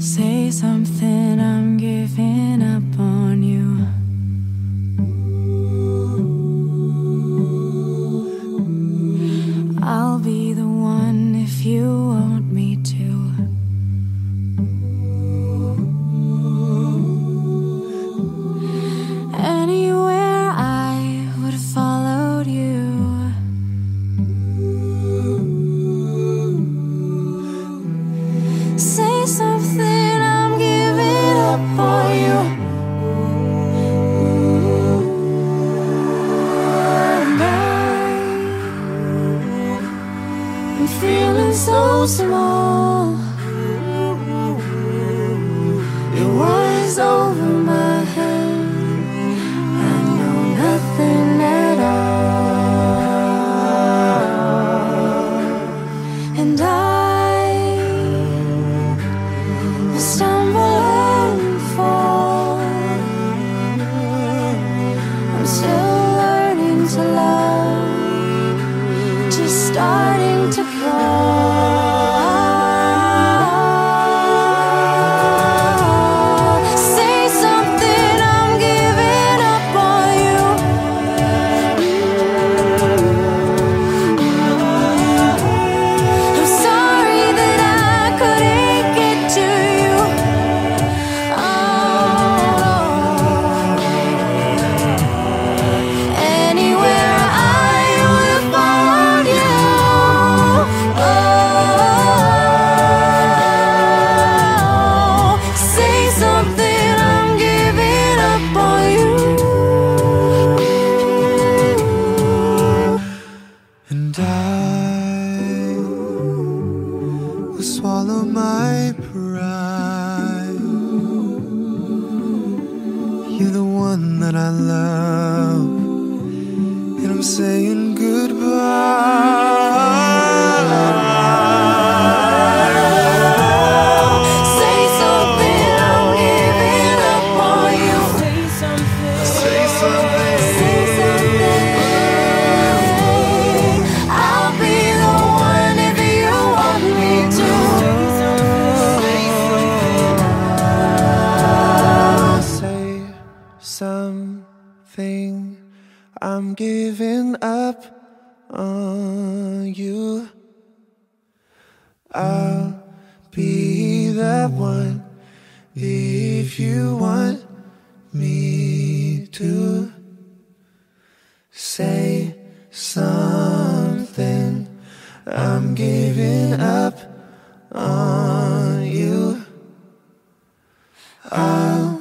Say something, I'm giving up on you. I'll be the one if you want me to. Anywhere I would have followed you. Say something, I'm giving up on you. And I'm feeling so small. Your worries over my head. I know nothing at all. And I stumble and fall. I'm still learning to love, just starting to crawl. Say something, I'm giving up on you. I'm sorry that I couldn't get to you. Anywhere I would find you. Say something, I'm giving up on you. And I will swallow my pride. You're the one that I love, and I'm saying goodbye. Say something, I'm giving up on you. Say something. Say something. Say something. I'll be the one if you want me to. Say something. I'm giving up on you. I'll be the one if you want me to. Say something. I'm giving up on you. I'll